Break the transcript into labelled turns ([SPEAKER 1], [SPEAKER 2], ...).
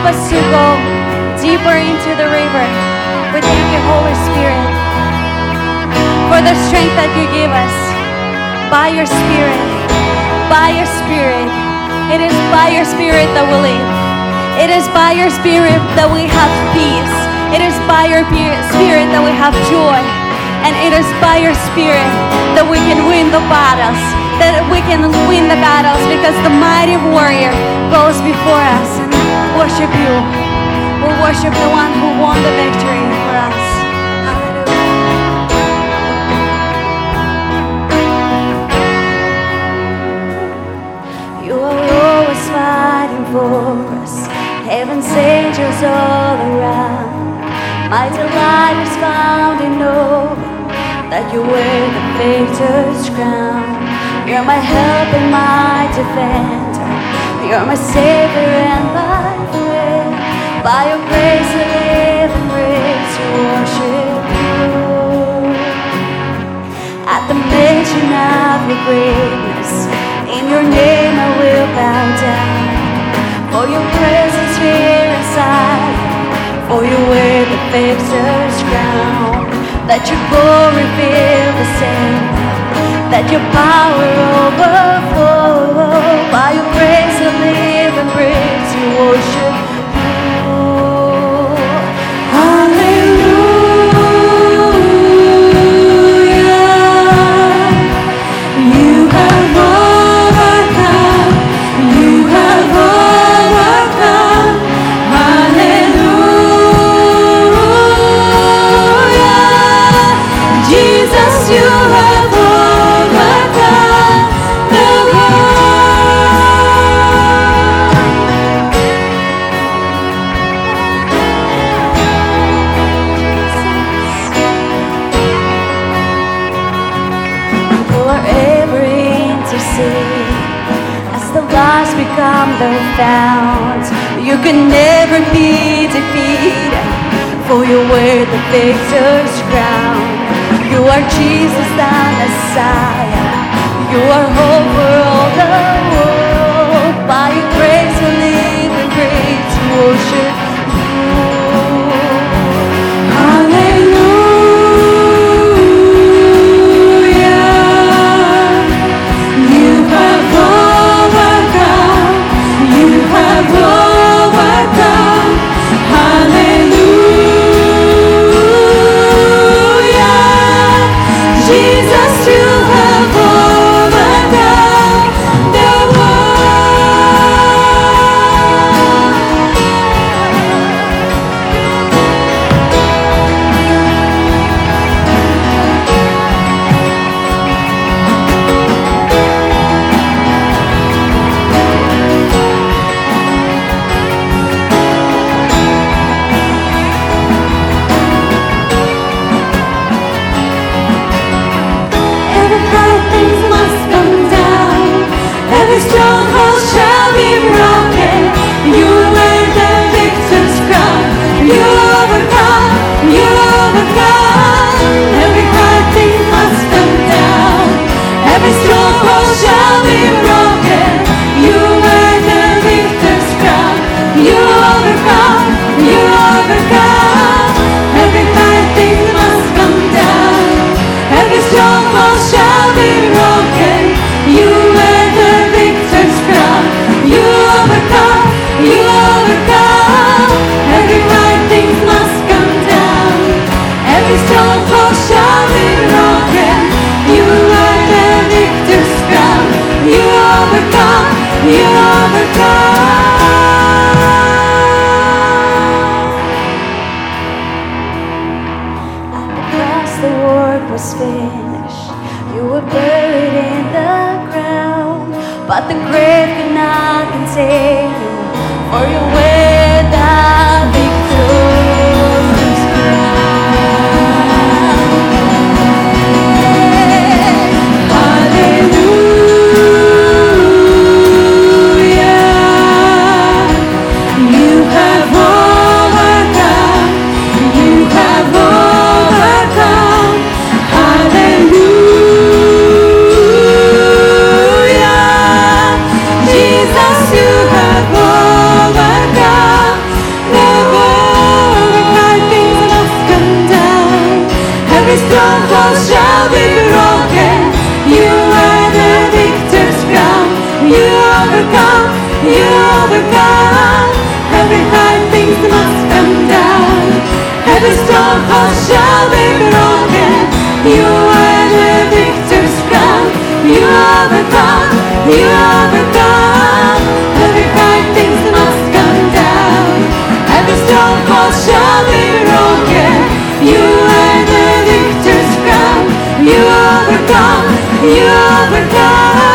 [SPEAKER 1] help us to go deeper into the river. We thank you, Holy Spirit, for the strength that you give us by your Spirit. By your Spirit. It is by your Spirit that we live. It is by your Spirit that we have peace. It is by your Spirit that we have joy. And it is by your Spirit that we can win the battles. That we can win the battles because the mighty warrior goes before us. And worship you. We worship the one who won the victory for us. Hallelujah. You are always fighting for us. Heaven's angels all around. My delight is found in knowing that you wear the victor's crown. You're my help and my defender. You're my savior and my friend. By your grace I live and breathe to worship you. At the mention of your greatness, in your name I will bow down. For your presence here inside, for you wear the victor's crown. Let your glory fill the same, let your power overflow. By your grace I live and breathe to worship you. Hallelujah. You have overcome. You have overcome. Hallelujah. Jesus, you have overcome the world. You are ever interceding as the lost become the found. You can never be defeated, for you wear the victor's crown. You are Jesus the Messiah. You are hope for all the world. By your grace we live and breathe to worship you. Hallelujah. You have overcome. You have overcome. Hallelujah. Jesus, you have overcome the Every high thing must come down. Every stronghold shall be broken. You wear the victor's crown. You overcome. You overcome. Every high thing must come down. Every stronghold shall be broken. You wear the victor's crown. You overcome. You overcome. Every high thing must come down. Every stronghold shall be broken. You wear the victor's crown. You overcome. You overcome. Every right thing must come down. Every stronghold shall be broken. You wear the victor's crown. You overcome. You overcome. At the cross the work was finished. You were buried in the ground, but the grave could not contain you, for you wear the victor's crown. Hallelujah. You have overcome. You have overcome. Hallelujah. Jesus, you have overcome. You overcome. Every pride things must come down. Every stronghold shall be broken. You are the victor's crown. You overcome. You overcome.